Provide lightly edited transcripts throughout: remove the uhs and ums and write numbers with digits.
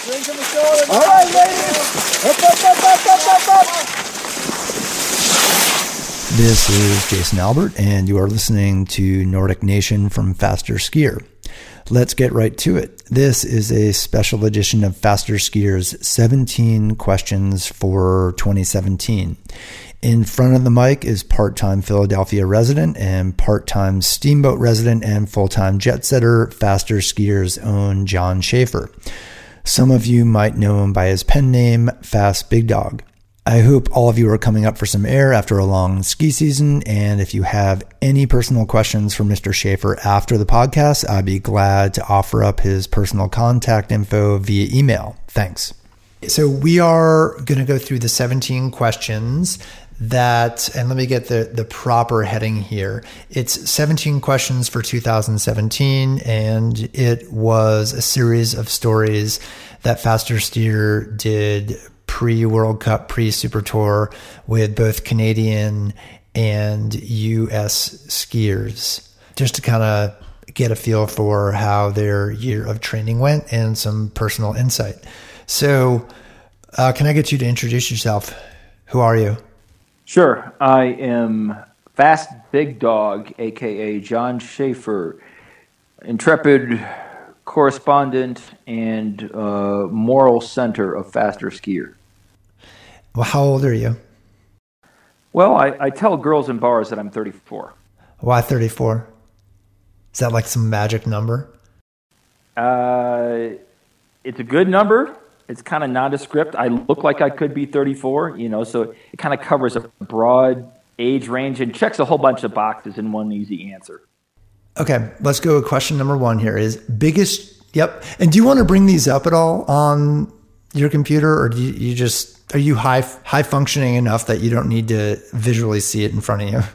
Drink on the shoulder. All right, ladies. Up. This is Jason Albert, and you are listening to Nordic Nation from Faster Skier. Let's get right to it. This is a special edition of Faster Skier's 17 questions for 2017. In front of the mic is part-time Philadelphia resident and part-time Steamboat resident and full-time jet setter, Faster Skier's own John Schaefer. Some of you might know him by his pen name, Fast Big Dog. I hope all of you are coming up for some air after a long ski season, and if you have any personal questions for Mr. Schaefer after the podcast, I'd be glad to offer up his personal contact info via email. Thanks. So we are going to go through the 17 questions that, and let me get the proper heading here. It's 17 questions for 2017, and it was a series of stories that Faster Skier did pre-World Cup, pre-Super Tour with both Canadian and US skiers, just to kind of get a feel for how their year of training went and some personal insight. So can I get you to introduce yourself? Who are you? Sure. I am Fast Big Dog, a.k.a. John Schaefer, intrepid correspondent and moral center of Faster Skier. Well, how old are you? Well, I tell girls in bars that I'm 34. Why 34? Is that like some magic number? It's a good number. It's kind of nondescript. I look like I could be 34, so it kind of covers a broad age range and checks a whole bunch of boxes in one easy answer. Okay, let's go with question number one here is biggest. Yep. And do you want to bring these up at all on your computer, or do you just, are you high functioning enough that you don't need to visually see it in front of you?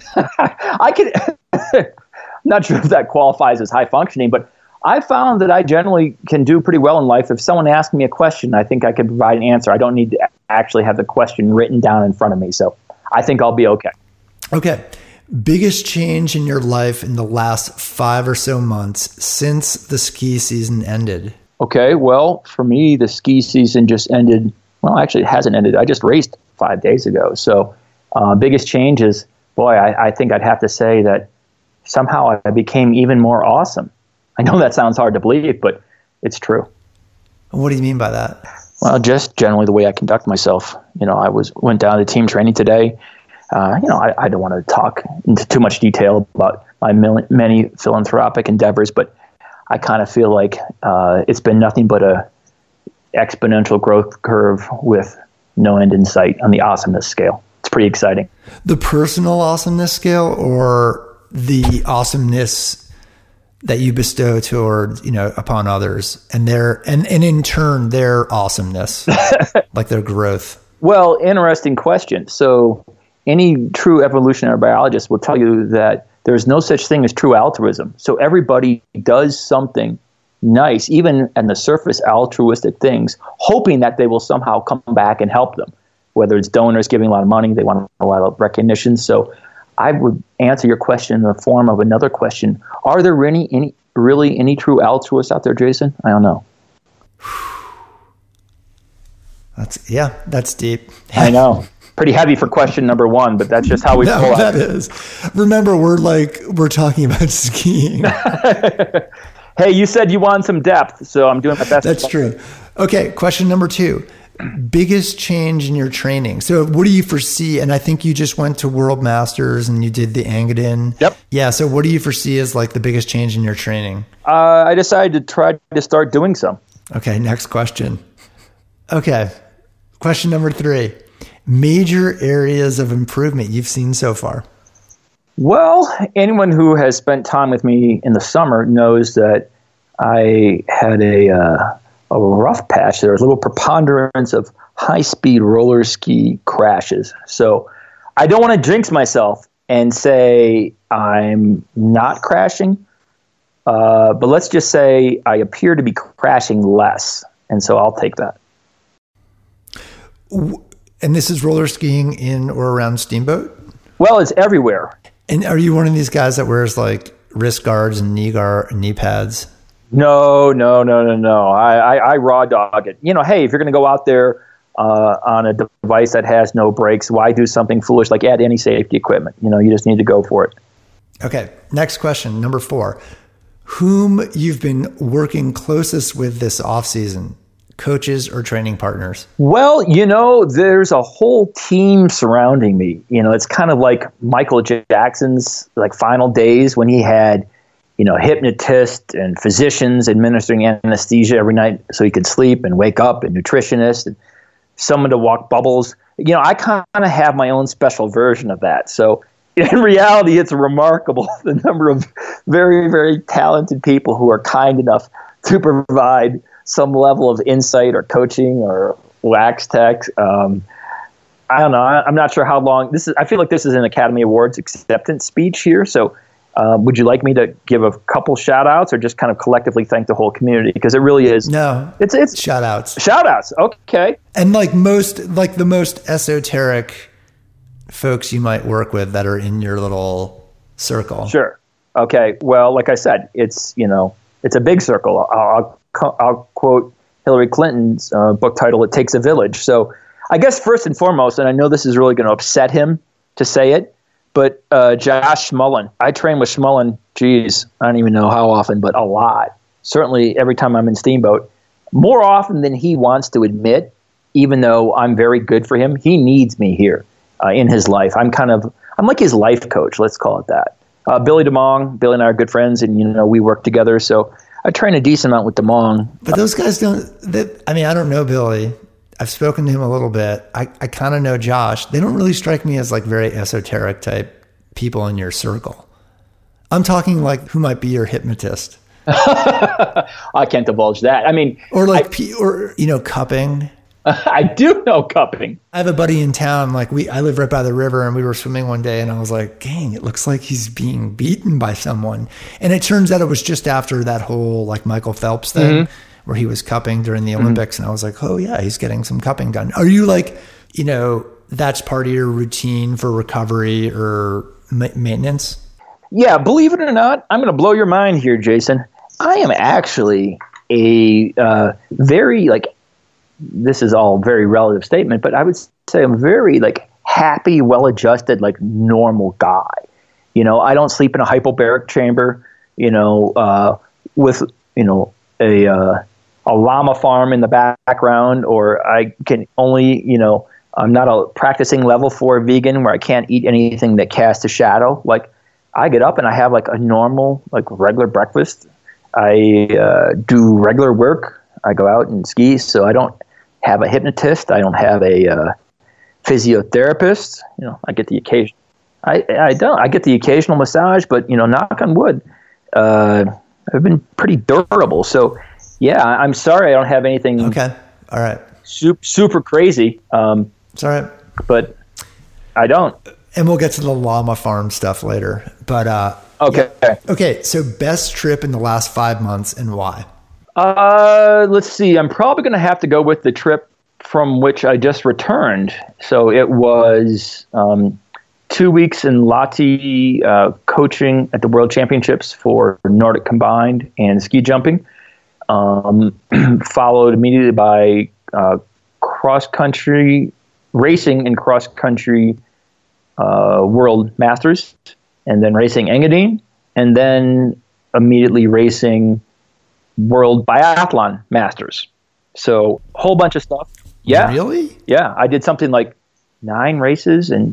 I could, I'm not sure if that qualifies as high functioning, but I found that I generally can do pretty well in life. If someone asks me a question, I think I can provide an answer. I don't need to actually have the question written down in front of me. So I think I'll be okay. Okay. Biggest change in your life in the last 5 or so months since the ski season ended? Okay. Well, for me, the ski season just ended. Well, actually, it hasn't ended. I just raced 5 days ago. So biggest change is, boy, I think I'd have to say that somehow I became even more awesome. I know that sounds hard to believe, but it's true. What do you mean by that? Well, just generally the way I conduct myself. I went down to team training today. I don't want to talk into too much detail about my many philanthropic endeavors, but I kind of feel like it's been nothing but a exponential growth curve with no end in sight on the awesomeness scale. It's pretty exciting. The personal awesomeness scale, or the awesomeness that you bestow toward, upon others, and in turn their awesomeness, like their growth? Well, interesting question. So any true evolutionary biologist will tell you that there's no such thing as true altruism. So everybody does something nice, even in the surface altruistic things, hoping that they will somehow come back and help them. Whether it's donors giving a lot of money, they want a lot of recognition. So I would answer your question in the form of another question. Are there really any true altruists out there, Jason? I don't know. That's deep. I know. Pretty heavy for question number one, but that's just how we pull that is. Remember, we're talking about skiing. Hey, you said you wanted some depth, so I'm doing my best. That's true. Okay, question number two. Biggest change in your training. So what do you foresee? And I think you just went to World Masters and you did the Engadin. Yep. Yeah. So what do you foresee as like the biggest change in your training? I decided to try to start doing some. Okay. Next question. Okay. Question number 3. Major areas of improvement you've seen so far. Well, anyone who has spent time with me in the summer knows that I had a rough patch. There was a little preponderance of high-speed roller ski crashes. So I don't want to jinx myself and say I'm not crashing, but let's just say I appear to be crashing less, and so I'll take that. And this is roller skiing in or around Steamboat? Well, it's everywhere. And are you one of these guys that wears like wrist guards and knee pads? No. I raw dog it. Hey, if you're going to go out there on a device that has no brakes, why do something foolish like add any safety equipment? You just need to go for it. Okay, next question, number 4. Whom you've been working closest with this off-season, coaches or training partners? Well, there's a whole team surrounding me. It's kind of like Michael Jackson's final days when he had hypnotists and physicians administering anesthesia every night so he could sleep and wake up, and nutritionists and someone to walk bubbles. I kind of have my own special version of that. So in reality, it's remarkable the number of very, very talented people who are kind enough to provide some level of insight or coaching or wax tech. I don't know. I'm not sure how long this is. I feel like this is an Academy Awards acceptance speech here. So would you like me to give a couple shout outs or just kind of collectively thank the whole community? Because it really is. No, it's shout outs. Shout outs. Okay. And the most esoteric folks you might work with that are in your little circle. Sure. Okay. Well, like I said, it's a big circle. I'll quote Hillary Clinton's book title, It Takes a Village. So I guess first and foremost, and I know this is really going to upset him to say it, but Josh Smullen. I train with Smullen, I don't even know how often, but a lot. Certainly every time I'm in Steamboat. More often than he wants to admit, even though I'm very good for him, he needs me here in his life. I'm like his life coach, let's call it that. Billy DeMong, Billy and I are good friends, and we work together, so I train a decent amount with DeMong. But those guys I don't know Billy. I've spoken to him a little bit. I kind of know Josh. They don't really strike me as very esoteric type people in your circle. I'm talking who might be your hypnotist. I can't divulge that. I mean, or cupping. I do know cupping. I have a buddy in town. I live right by the river, and we were swimming one day, and I was like, "Dang, it looks like he's being beaten by someone." And it turns out it was just after that whole Michael Phelps thing, where he was cupping during the Olympics, and I was like, "Oh yeah, he's getting some cupping done." Are you that's part of your routine for recovery or maintenance? Yeah, believe it or not, I'm going to blow your mind here, Jason. I am actually a very this is all very relative statement, but I would say I'm very happy, well-adjusted, normal guy. I don't sleep in a hypobaric chamber, with, a llama farm in the background, or I can only, I'm not a practicing level 4 vegan where I can't eat anything that casts a shadow. I get up and I have a normal, regular breakfast. I do regular work. I go out and ski, so I don't have a hypnotist. I don't have a physiotherapist. I get the occasion. I don't. I get the occasional massage, but knock on wood, I've been pretty durable. So, yeah, I'm sorry I don't have anything. Okay, all right. Super crazy. It's all right, but I don't. And we'll get to the llama farm stuff later. But okay. Yeah. Okay. So, best trip in the last 5 months and why? Let's see. I'm probably going to have to go with the trip from which I just returned. So it was 2 weeks in Lahti coaching at the World Championships for Nordic combined and ski jumping. Followed immediately by cross-country racing and cross-country World Masters, and then racing Engadine, and then immediately racing World Biathlon Masters. So a whole bunch of stuff. Yeah. Really? Yeah. I did something like 6 races in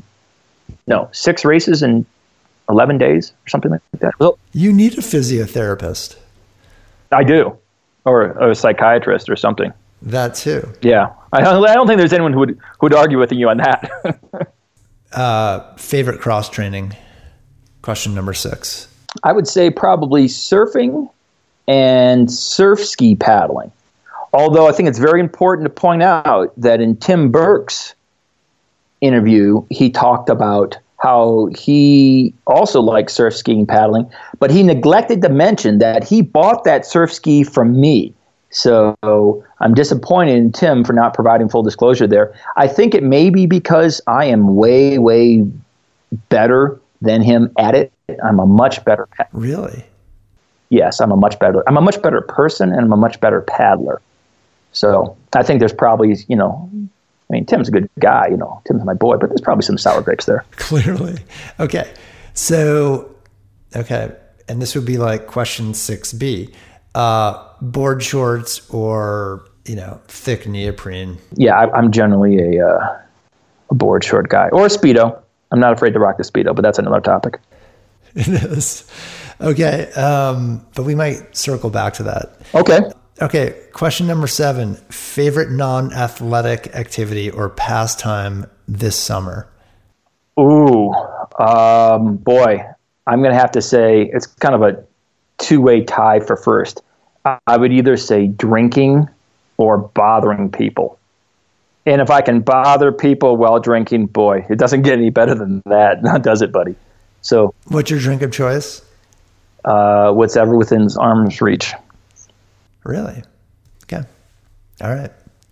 11 days or something like that. Well, you need a physiotherapist. I do. Or a psychiatrist or something. That too. Yeah. I don't think there's anyone who would argue with you on that. Favorite cross training? Question number 6. I would say probably surfing and surf ski paddling. Although I think it's very important to point out that in Tim Burke's interview, he talked about how he also likes surf skiing paddling, but he neglected to mention that he bought that surf ski from me. So I'm disappointed in Tim for not providing full disclosure there. I think it may be because I am way, way better than him at it. I'm a much better paddler. Really? yes, I'm a much better person, and I'm a much better paddler. So I think there's probably, Tim's a good guy, Tim's my boy, but there's probably some sour grapes there. Clearly. Okay. So, and this would be like question 6B, board shorts or, thick neoprene. Yeah, I'm generally a board short guy, or a Speedo. I'm not afraid to rock the Speedo, but that's another topic. It is. Okay. But we might circle back to that. Okay. Question number 7, favorite non-athletic activity or pastime this summer? Ooh, boy, I'm going to have to say it's kind of a two-way tie for first. I would either say drinking or bothering people. And if I can bother people while drinking, boy, it doesn't get any better than that, does it, buddy? So, what's your drink of choice? Whatever within arm's reach. Really? Okay. All right.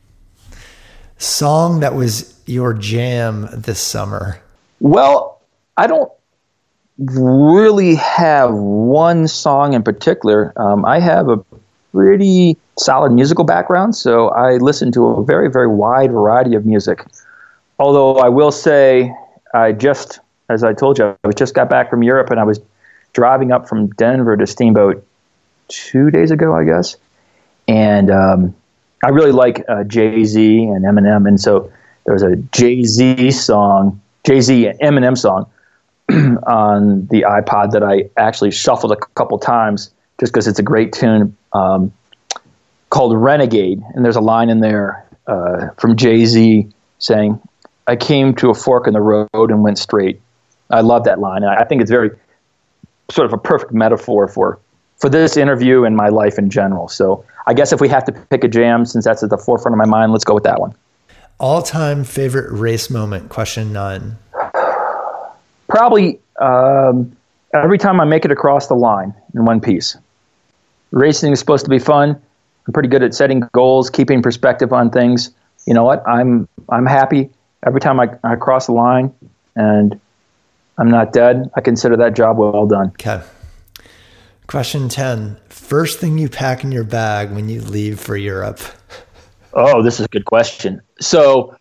Song that was your jam this summer? Well, I don't really have one song in particular. I have a pretty solid musical background, so I listen to a very, very wide variety of music. Although I will say, as I told you, I just got back from Europe, and I was driving up from Denver to Steamboat 2 days ago, I guess. And I really like Jay-Z and Eminem, and so there was a Jay-Z and Eminem song on the iPod that I actually shuffled a couple times just because it's a great tune, called Renegade. And there's a line in there from Jay-Z saying, "I came to a fork in the road and went straight." I love that line. And I think it's very sort of a perfect metaphor for this interview and my life in general. So I guess if we have to pick a jam, since that's at the forefront of my mind, let's go with that one. All-time favorite race moment, question 9. Probably every time I make it across the line in one piece. Racing is supposed to be fun. I'm pretty good at setting goals, keeping perspective on things. You know what? I'm happy every time I cross the line, and I'm not dead. I consider that job well done. Okay. Question 10. First thing you pack in your bag when you leave for Europe? Oh, this is a good question. So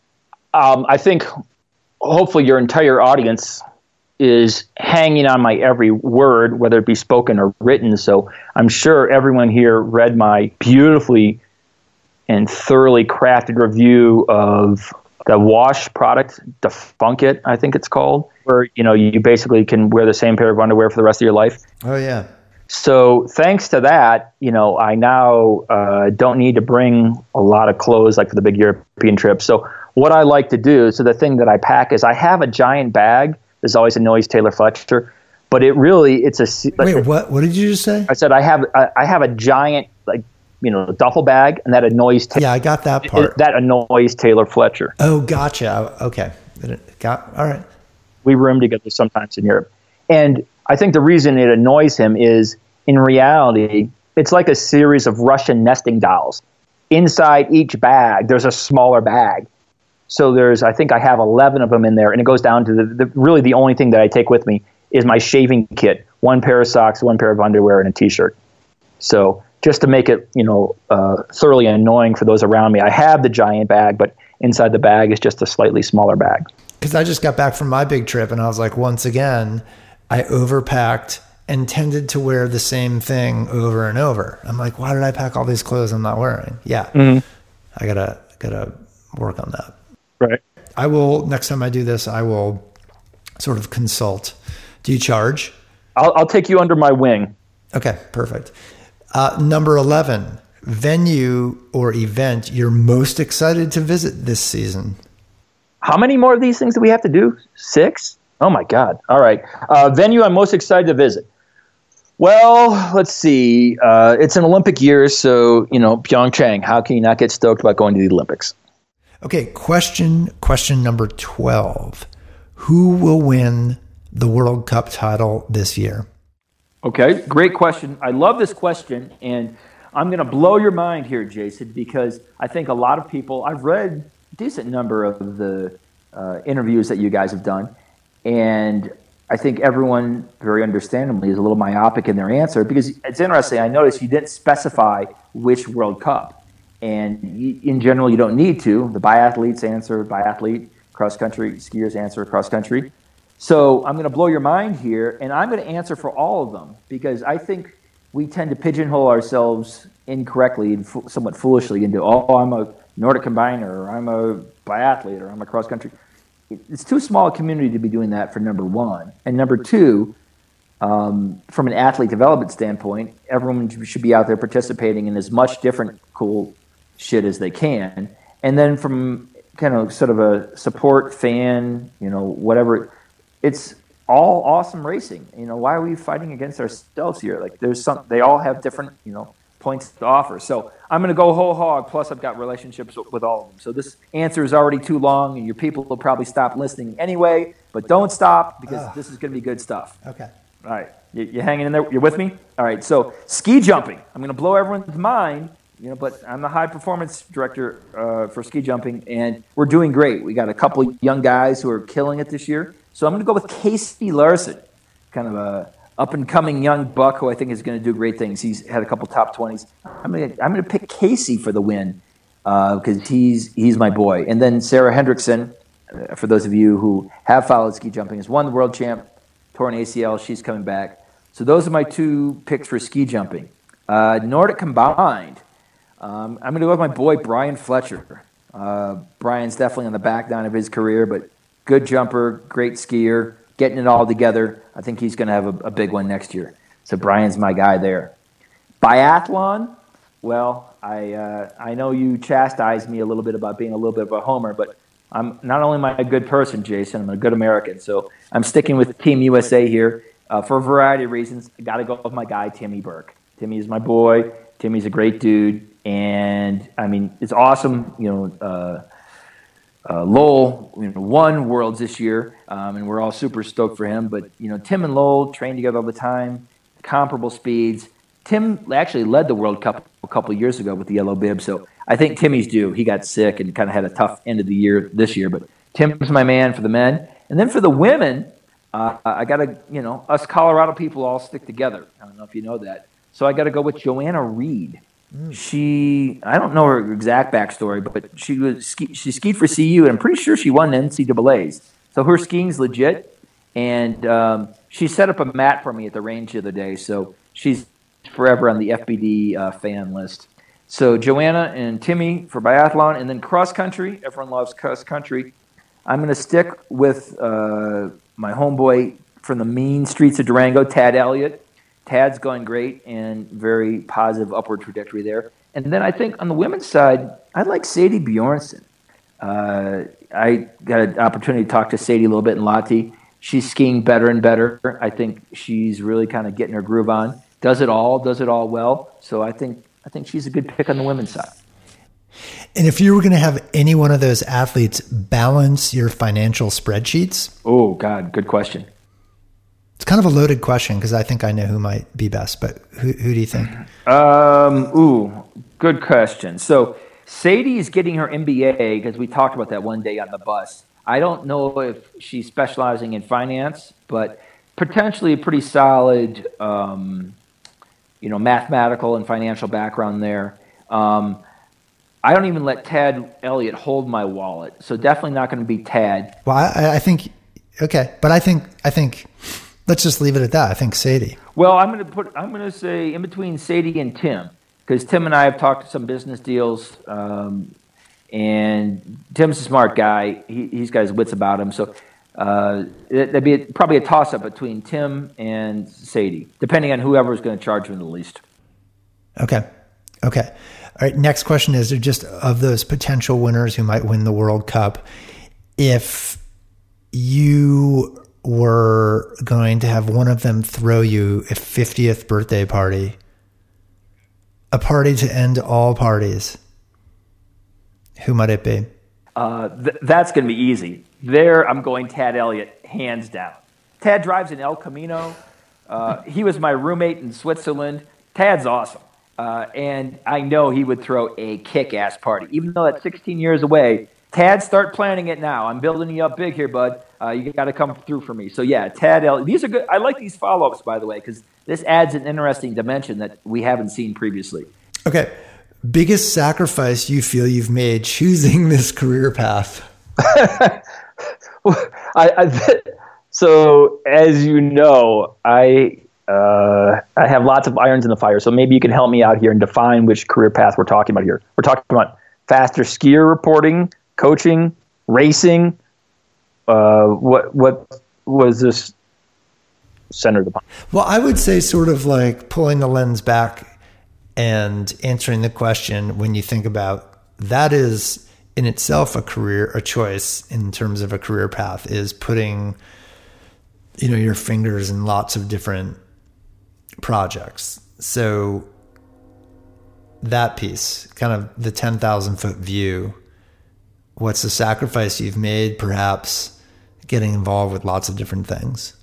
I think hopefully your entire audience is hanging on my every word, whether it be spoken or written. So I'm sure everyone here read my beautifully and thoroughly crafted review of the wash product, Defunk It, I think it's called, where you basically can wear the same pair of underwear for the rest of your life. Oh, yeah. So thanks to that, I now don't need to bring a lot of clothes like for the big European trip. So what I like to do, so the thing that I pack is I have a giant bag. There's always a Noise Taylor Fletcher, but it's a... Wait, what did you just say? I said I have a giant, duffel bag, and that annoys... Yeah, I got that part. That annoys Taylor Fletcher. Oh, gotcha. Okay. All right. We room together sometimes in Europe. And I think the reason it annoys him is, in reality, it's like a series of Russian nesting dolls. Inside each bag, there's a smaller bag. So I think I have 11 of them in there, and it goes down to really the only thing that I take with me is my shaving kit, 1 pair of socks, 1 pair of underwear, and a t-shirt. So just to make it, thoroughly annoying for those around me, I have the giant bag, but inside the bag is just a slightly smaller bag. Because I just got back from my big trip, and I was like, once again, I overpacked and tended to wear the same thing over and over. I'm like, why did I pack all these clothes I'm not wearing? Yeah. Mm-hmm. I gotta work on that. Right. I will, next time I do this, I will sort of consult. Do you charge? I'll take you under my wing. Okay, perfect. Number 11, venue or event you're most excited to visit this season. How many more of these things do we have to do? 6? Oh my God. All right. Venue I'm most excited to visit. Well, let's see. It's an Olympic year, so, Pyeongchang. How can you not get stoked about going to the Olympics? Okay, question number 12. Who will win the World Cup title this year? Okay, great question. I love this question, and I'm going to blow your mind here, Jason, because I think a lot of people, I've read a decent number of the interviews that you guys have done, and I think everyone, very understandably, is a little myopic in their answer because it's interesting. I noticed you didn't specify which World Cup. And in general, you don't need to. The biathletes answer biathlete, cross-country skiers answer cross-country. So I'm going to blow your mind here, and I'm going to answer for all of them because I think we tend to pigeonhole ourselves incorrectly and somewhat foolishly into, I'm a Nordic combiner, or I'm a biathlete, or I'm a cross-country. It's too small a community to be doing that for number one. And number two, from an athlete development standpoint, everyone should be out there participating in as much different cool shit as they can. And then from kind of sort of a support fan, whatever, it's all awesome racing. Why are we fighting against ourselves here? Like they all have different, points to offer. So I'm going to go whole hog. Plus I've got relationships with all of them. So this answer is already too long and your people will probably stop listening anyway, but don't stop because this is going to be good stuff. Okay. All right. You hanging in there? You're with me? All right. So ski jumping. I'm going to blow everyone's mind, but I'm the high performance director for ski jumping and we're doing great. We got a couple young guys who are killing it this year. So I'm going to go with Casey Larson, kind of a up-and-coming young buck who I think is going to do great things. He's had a couple top 20s. I'm going to pick Casey for the win because he's my boy. And then Sarah Hendrickson, for those of you who have followed ski jumping, has won the world champ, torn ACL. She's coming back. So those are my two picks for ski jumping. Nordic combined, I'm going to go with my boy Brian Fletcher. Brian's definitely on the back nine of his career, but good jumper, great skier, getting it all together. I think he's going to have a big one next year. So Brian's my guy there. Biathlon, well, I know you chastised me a little bit about being a little bit of a homer, but I'm not only am I a good person, Jason, I'm a good American. So I'm sticking with Team USA here for a variety of reasons. I got to go with my guy, Timmy Burke. Timmy is my boy. Timmy's a great dude. And, I mean, it's awesome, Lowell won Worlds this year, and we're all super stoked for him. But, Tim and Lowell train together all the time, comparable speeds. Tim actually led the World Cup a couple of years ago with the yellow bib, so I think Timmy's due. He got sick and kind of had a tough end of the year this year, but Tim's my man for the men. And then for the women, I got to, us Colorado people all stick together. I don't know if you know that. So I got to go with Joanna Reed. I don't know her exact backstory, but she skied for CU, and I'm pretty sure she won NCAAs. So her skiing's legit, and she set up a mat for me at the range the other day. So she's forever on the FBD fan list. So Joanna and Timmy for biathlon, and then cross country. Everyone loves cross country. I'm going to stick with my homeboy from the mean streets of Durango, Tad Elliott. Tad's going great and very positive upward trajectory there. And then I think on the women's side, I like Sadie Bjornsson. I got an opportunity to talk to Sadie a little bit in Lahti. She's skiing better and better. I think she's really kind of getting her groove on. Does it all well. So I think she's a good pick on the women's side. And if you were going to have any one of those athletes balance your financial spreadsheets? Oh, God, good question. It's kind of a loaded question because I think I know who might be best, but who do you think? Good question. So Sadie is getting her MBA because we talked about that one day on the bus. I don't know if she's specializing in finance, but potentially a pretty solid, mathematical and financial background there. I don't even let Tad Elliott hold my wallet, so definitely not going to be Tad. Well, I think okay, but I think. Let's just leave it at that. I think Sadie. Well, I'm going to say in between Sadie and Tim, because Tim and I have talked to some business deals, and Tim's a smart guy. He's got his wits about him. So that'd be probably a toss-up between Tim and Sadie, depending on whoever's going to charge him the least. Okay. All right. Next question is just of those potential winners who might win the World Cup, if you were going to have one of them throw you a 50th birthday party, a party to end all parties, who might it be? That's going to be easy. There, I'm going Tad Elliott, hands down. Tad drives an El Camino. He was my roommate in Switzerland. Tad's awesome. And I know he would throw a kick-ass party. Even though that's 16 years away, Tad, start planning it now. I'm building you up big here, bud. You got to come through for me. So, yeah, Tad, these are good. I like these follow-ups, by the way, because this adds an interesting dimension that we haven't seen previously. Okay. Biggest sacrifice you feel you've made choosing this career path? So, as you know, I have lots of irons in the fire. So maybe you can help me out here and define which career path we're talking about here. We're talking about faster skier reporting, coaching, racing. What was this centered upon? Well, I would say sort of like pulling the lens back and answering the question when you think about that is in itself a choice in terms of a career path, is putting, your fingers in lots of different projects. So that piece, kind of the 10,000 foot view, what's the sacrifice you've made, perhaps getting involved with lots of different things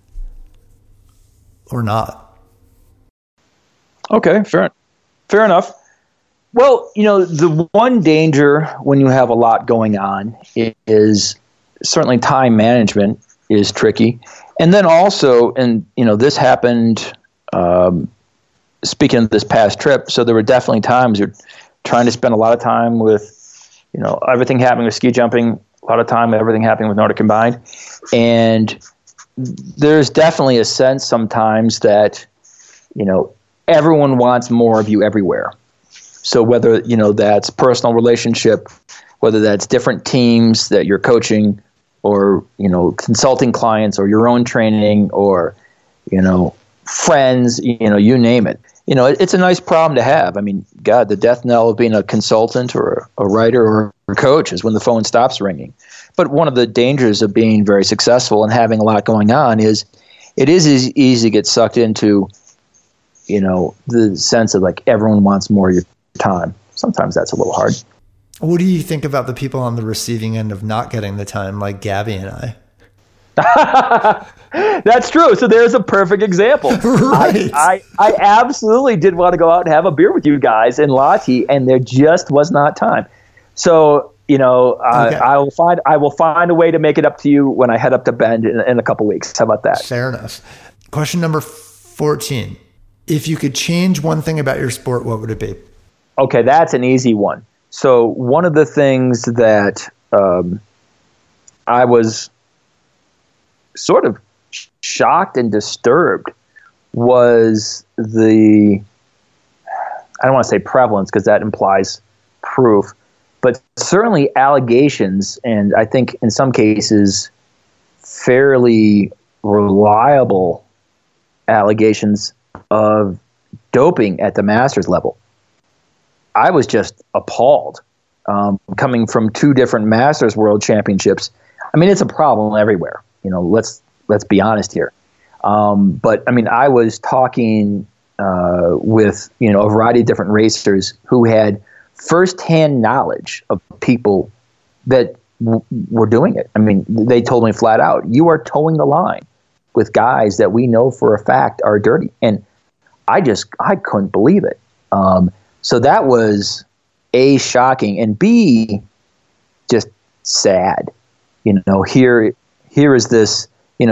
or not? Okay, fair enough. Well, the one danger when you have a lot going on is certainly time management is tricky. And then also, this happened, speaking of this past trip, so there were definitely times you're trying to spend a lot of time with, everything happening with ski jumping, a lot of time with everything happening with Nordic Combined. And there's definitely a sense sometimes that, everyone wants more of you everywhere. So whether, that's personal relationship, whether that's different teams that you're coaching or, consulting clients or your own training or, friends, you name it. It's a nice problem to have. I mean, God, the death knell of being a consultant or a writer or a coach is when the phone stops ringing. But one of the dangers of being very successful and having a lot going on is it is easy to get sucked into, the sense of like everyone wants more of your time. Sometimes that's a little hard. What do you think about the people on the receiving end of not getting the time, like Gabby and I? That's true. So there's a perfect example. Right. I absolutely did want to go out and have a beer with you guys in Lahti, and there just was not time. So, okay. I will find a way to make it up to you when I head up to Bend in a couple weeks. How about that? Fair enough. Question number 14. If you could change one thing about your sport, what would it be? Okay, that's an easy one. So one of the things that I was sort of shocked and disturbed was I don't want to say prevalence because that implies proof, but certainly allegations, and I think in some cases fairly reliable allegations of doping at the Masters level. I was just appalled. Coming from two different Masters World Championships, I mean, it's a problem everywhere. Let's be honest here. But I mean, I was talking with a variety of different racers who had firsthand knowledge of people that were doing it. I mean, they told me flat out, "You are towing the line with guys that we know for a fact are dirty," and I couldn't believe it. So that was A, shocking, and B, just sad. Here is this,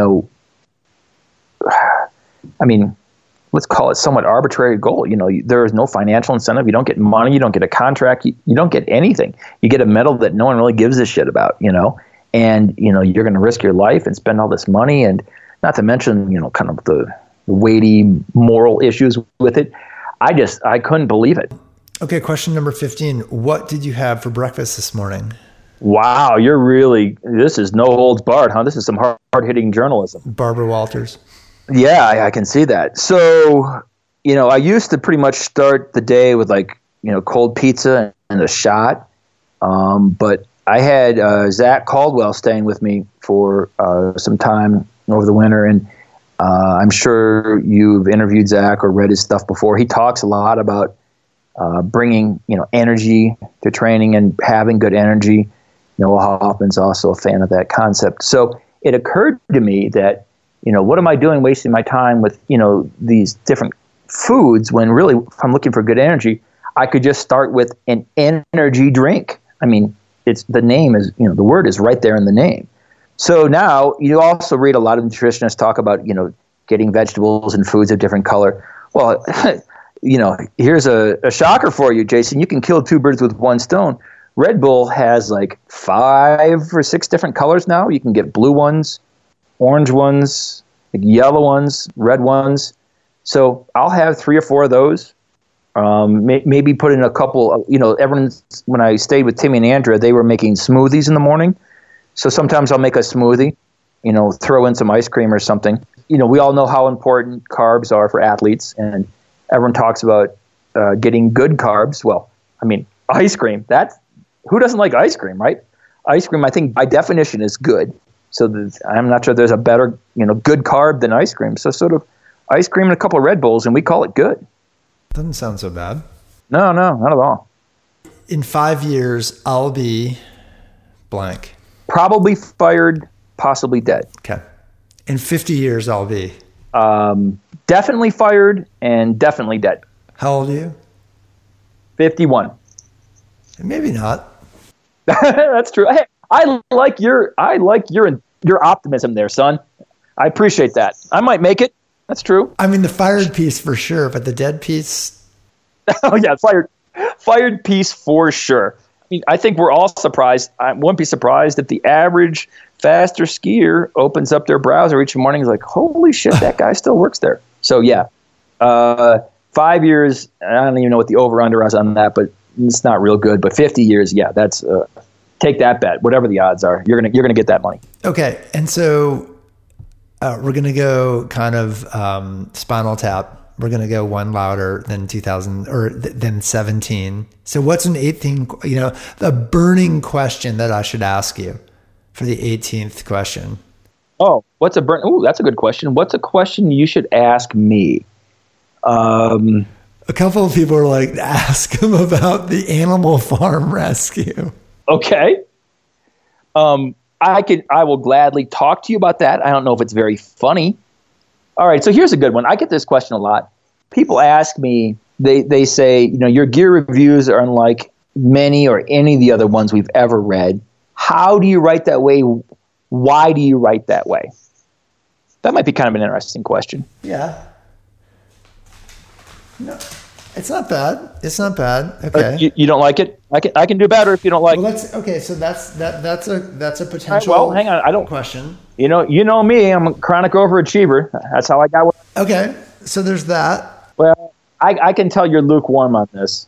I mean, let's call it somewhat arbitrary goal. There is no financial incentive. You don't get money. You don't get a contract. You don't get anything. You get a medal that no one really gives a shit about, and, you're going to risk your life and spend all this money, and not to mention, kind of the weighty moral issues with it. I couldn't believe it. Okay, question number 15. What did you have for breakfast this morning? Wow, this is no holds barred, huh? This is some hard-hitting journalism. Barbara Walters. Yeah, I can see that. So, I used to pretty much start the day with cold pizza and a shot. But I had Zach Caldwell staying with me for some time over the winter, and I'm sure you've interviewed Zach or read his stuff before. He talks a lot about bringing energy to training and having good energy. Noah Hoffman's also a fan of that concept. So it occurred to me that what am I doing wasting my time with these different foods when really if I'm looking for good energy, I could just start with an energy drink. I mean, it's the name is, the word is right there in the name. So now you also read a lot of nutritionists talk about, getting vegetables and foods of different color. Well, here's a shocker for you, Jason. You can kill two birds with one stone. Red Bull has like 5 or 6 different colors now. You can get blue ones, orange ones, yellow ones, red ones. So I'll have 3 or 4 of those. Maybe put in a couple. When I stayed with Timmy and Andrea, they were making smoothies in the morning. So sometimes I'll make a smoothie, throw in some ice cream or something. We all know how important carbs are for athletes, and everyone talks about getting good carbs. Well, ice cream, who doesn't like ice cream, right? Ice cream, I think by definition is good. So I'm not sure there's a better, good carb than ice cream. So sort of ice cream and a couple of Red Bulls, and we call it good. Doesn't sound so bad. No, not at all. In 5 years, I'll be blank. Probably fired, possibly dead. Okay. In 50 years, I'll be? Definitely fired and definitely dead. How old are you? 51. Maybe not. That's true. Hey, I like your optimism there, son. I appreciate that. I might make it. That's true. The fired piece for sure, but the dead piece. Oh yeah, fired piece for sure. I think we're all surprised. I wouldn't be surprised if the average faster skier opens up their browser each morning and is like, holy shit, that guy still works there. So yeah, 5 years. I don't even know what the over/under is on that, but it's not real good. But 50 years, yeah, that's take that bet. Whatever the odds are, you're gonna get that money. Okay, and so we're gonna go kind of Spinal Tap. We're gonna go one louder than 2000 or than 17. So what's an 18? The burning question that I should ask you for the 18th question. Oh, that's a good question. What's a question you should ask me? A couple of people are like, ask him about the Animal Farm rescue. Okay. I will gladly talk to you about that. I don't know if it's very funny. All right, so here's a good one. I get this question a lot. People ask me, they say, your gear reviews are unlike many or any of the other ones we've ever read. How do you write that way? Why do you write that way? That might be kind of an interesting question. Yeah. No, it's not bad. It's not bad. Okay. You don't like it? I can do better if you don't like it. Okay, so that's a potential. Right, well, hang on. I don't question. You know me. I'm a chronic overachiever. That's how I got. Okay, so there's that. Well, I can tell you're lukewarm on this.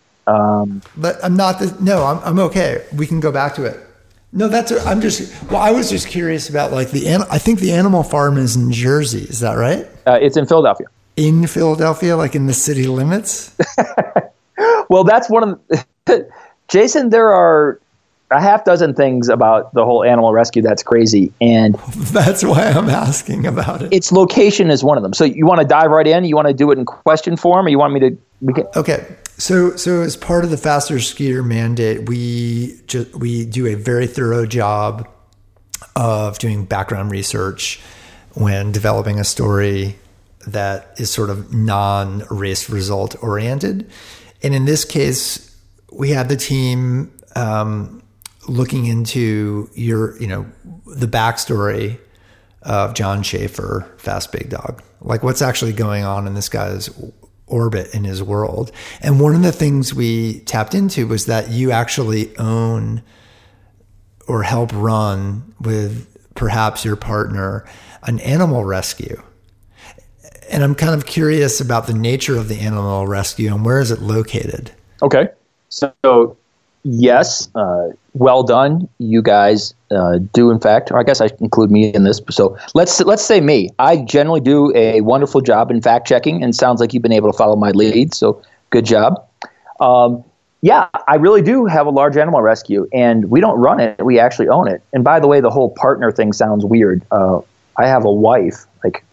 But I'm not. I'm okay. We can go back to it. No, I was just curious about I think the Animal Farm is in Jersey. Is that right? It's in Philadelphia. In Philadelphia, like in the city limits? Well, that's one of the... Jason, there are a half dozen things about the whole animal rescue that's crazy, and... That's why I'm asking about it. Its location is one of them. So you want to dive right in? You want to do it in question form, or you want me to... Okay. So as part of the Faster Skier mandate, we do a very thorough job of doing background research when developing a story that is sort of non-race result oriented. And in this case, we have the team looking into the backstory of John Schaefer, Fast Big Dog. Like what's actually going on in this guy's orbit in his world. And one of the things we tapped into was that you actually own or help run with perhaps your partner an animal rescue. And I'm kind of curious about the nature of the animal rescue and where is it located? Okay. So yes, well done. You guys do, in fact, or I guess I include me in this. So let's say me. I generally do a wonderful job in fact checking, and sounds like you've been able to follow my lead. So good job. Yeah, I really do have a large animal rescue, and we don't run it. We actually own it. And by the way, the whole partner thing sounds weird. I have a wife.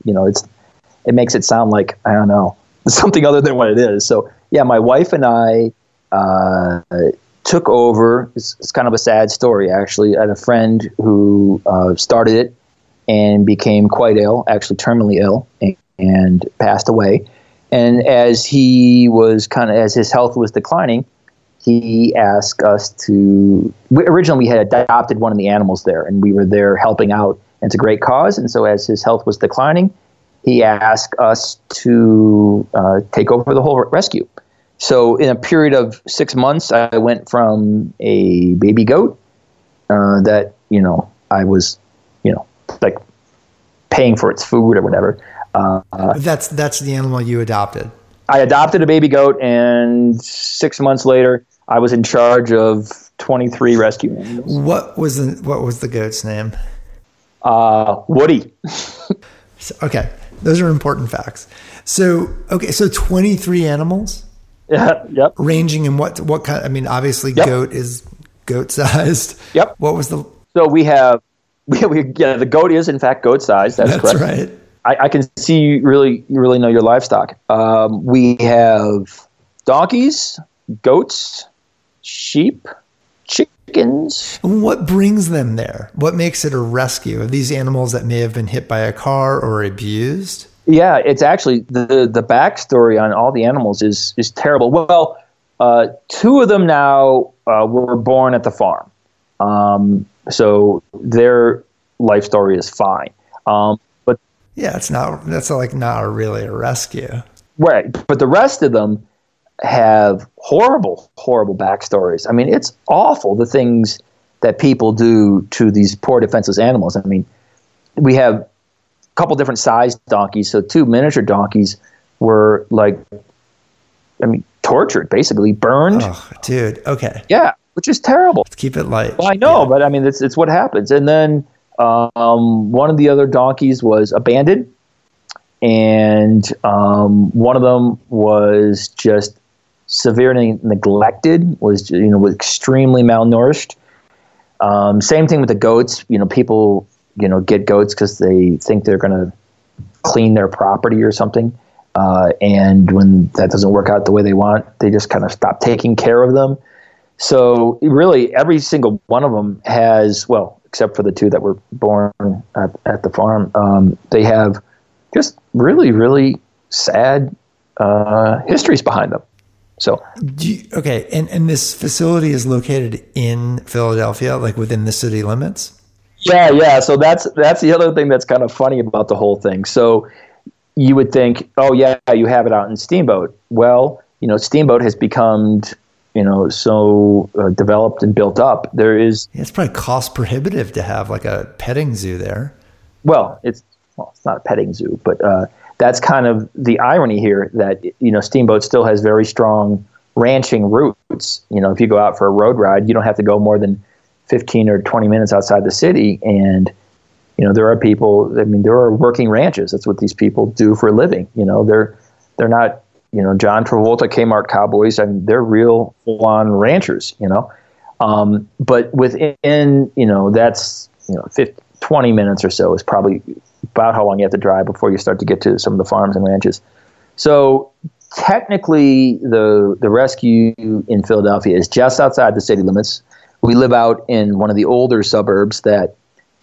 It makes it sound like, I don't know, something other than what it is. So yeah, my wife and I took over. It's kind of a sad story, actually. I had a friend who started it and became quite ill, actually terminally ill, and passed away. And as his health was declining, he asked us to. Originally, we had adopted one of the animals there, and we were there helping out. And it's a great cause. And so, as his health was declining, he asked us to take over the whole rescue. So, in a period of 6 months, I went from a baby goat that I was, like paying for its food or whatever. That's the animal you adopted. I adopted a baby goat, and 6 months later, I was in charge of 23 rescue animals. What was the goat's name? Woody. Okay, those are important facts. So 23 animals. Yeah. Yep. Ranging in what kind? I mean, obviously, yep. Goat is goat sized. Yep. What was the? So we the goat is in fact goat sized. That's correct. Right. I can see you really know your livestock. We have donkeys, goats, sheep, chickens. What brings them there? What makes it a rescue of these animals that may have been hit by a car or abused? Yeah, it's actually the backstory on all the animals is terrible. Well, two of them now were born at the farm, so their life story is fine. But yeah, that's not really a rescue, right? But the rest of them have horrible backstories. I mean, it's awful the things that people do to these poor defenseless animals. I mean, we have couple different sized donkeys. So two miniature donkeys were tortured, basically burned. Oh, dude. Okay. Yeah, which is terrible. Let's keep it light. Well, I know, but I mean, it's what happens. And then one of the other donkeys was abandoned, and one of them was just severely neglected. Was extremely malnourished. Same thing with the goats. People get goats because they think they're going to clean their property or something. And when that doesn't work out the way they want, they just kind of stop taking care of them. So really every single one of them has, well, except for the two that were born at the farm, they have just really, really sad histories behind them. So, okay. And this facility is located in Philadelphia, like within the city limits? Yeah. So that's the other thing that's kind of funny about the whole thing. So you would think, oh yeah, you have it out in Steamboat. Well, Steamboat has become, so developed and built up. It's probably cost prohibitive to have like a petting zoo there. Well, it's not a petting zoo, but that's kind of the irony here that Steamboat still has very strong ranching roots. If you go out for a road ride, you don't have to go more than 15 or 20 minutes outside the city. And, there are people, there are working ranches. That's what these people do for a living. They're not, John Travolta, Kmart cowboys. They're real full-on ranchers, but within, that's, 20 minutes or so is probably about how long you have to drive before you start to get to some of the farms and ranches. So technically the rescue in Philadelphia is just outside the city limits. We live out in one of the older suburbs that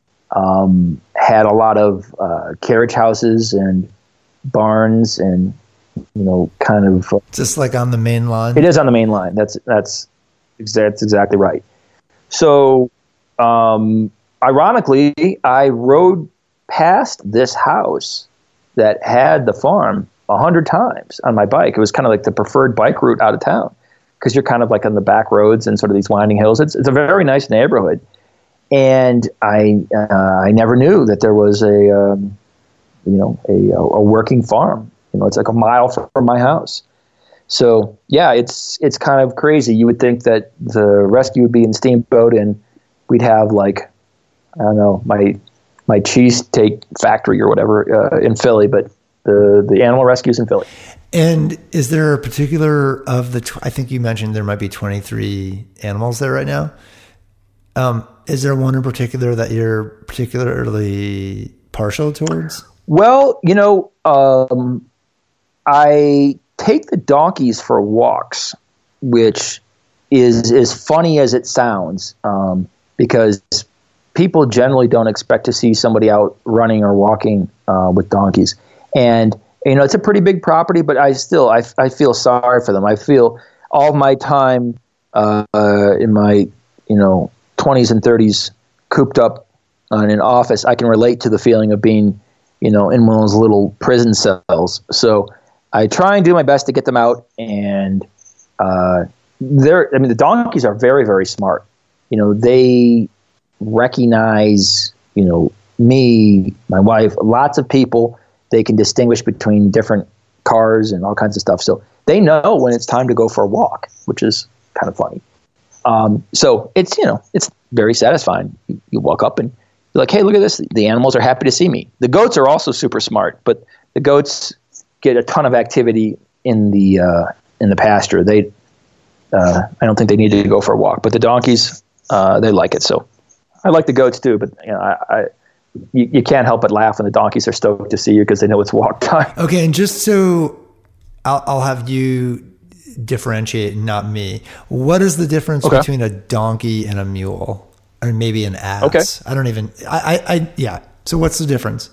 had a lot of carriage houses and barns and, kind of... Just like on the main line? It is on the main line. That's exactly right. So, ironically, I rode past this house that had the farm 100 times on my bike. It was kind of like the preferred bike route out of town, because you're kind of like on the back roads and sort of these winding hills. It's a very nice neighborhood. And I never knew that there was a working farm. It's like a mile from my house. So yeah, it's kind of crazy. You would think that the rescue would be in Steamboat and we'd have like, I don't know, my cheesesteak factory or whatever in Philly, but the animal rescue's in Philly. And is there a particular of the, I think you mentioned there might be 23 animals there right now. Is there one in particular that you're particularly partial towards? Well, I take the donkeys for walks, which is as funny as it sounds, because people generally don't expect to see somebody out running or walking with donkeys. And, it's a pretty big property, but I feel sorry for them. I feel all of my time in my 20s and 30s, cooped up in an office, I can relate to the feeling of being in one of those little prison cells. So I try and do my best to get them out, and the donkeys are very, very smart. They recognize, me, my wife, lots of people. They can distinguish between different cars and all kinds of stuff. So they know when it's time to go for a walk, which is kind of funny. So it's, it's very satisfying. You walk up and you're like, hey, look at this. The animals are happy to see me. The goats are also super smart, but the goats get a ton of activity in the pasture. I don't think they need to go for a walk, but the donkeys, they like it. So I like the goats too, but you can't help but laugh when the donkeys are stoked to see you because they know it's walk time. Okay. And just so I'll have you differentiate, not me. What is the difference between a donkey and a mule, or maybe an ass? Okay. I don't even, yeah. So what's the difference?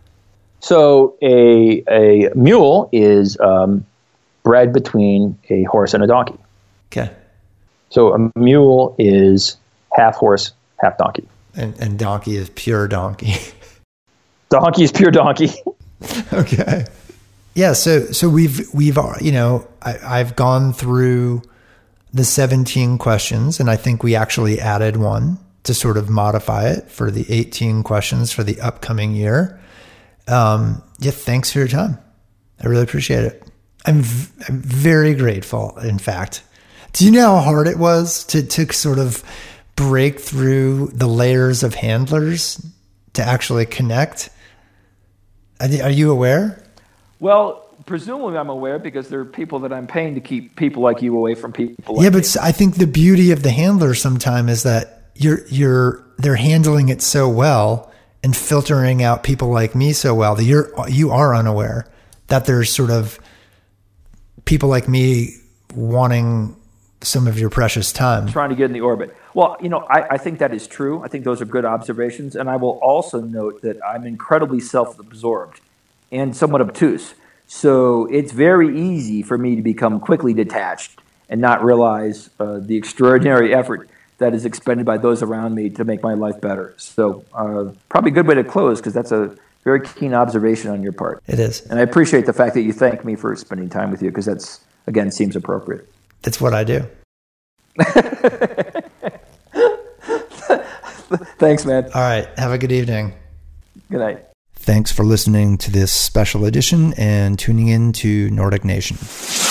So a mule is bred between a horse and a donkey. Okay. So a mule is half horse, half donkey. And donkey is pure donkey. Donkey is pure donkey. Okay. Yeah. So we've I've gone through the 17 questions, and I think we actually added one to sort of modify it for the 18 questions for the upcoming year. Thanks for your time. I really appreciate it. I'm very grateful. In fact, do you know how hard it was to sort of break through the layers of handlers to actually connect? Are you aware? Well, presumably I'm aware because there are people that I'm paying to keep people like you away from people like me. But I think the beauty of the handler sometime is that they're handling it so well and filtering out people like me so well that you are unaware that there's sort of people like me wanting some of your precious time. Trying to get in the orbit. Well, I think that is true. I think those are good observations. And I will also note that I'm incredibly self-absorbed and somewhat obtuse. So it's very easy for me to become quickly detached and not realize the extraordinary effort that is expended by those around me to make my life better. So probably a good way to close, because that's a very keen observation on your part. It is. And I appreciate the fact that you thank me for spending time with you, because that's, again, seems appropriate. That's what I do. Thanks, man. All right. Have a good evening. Good night. Thanks for listening to this special edition and tuning in to Nordic Nation.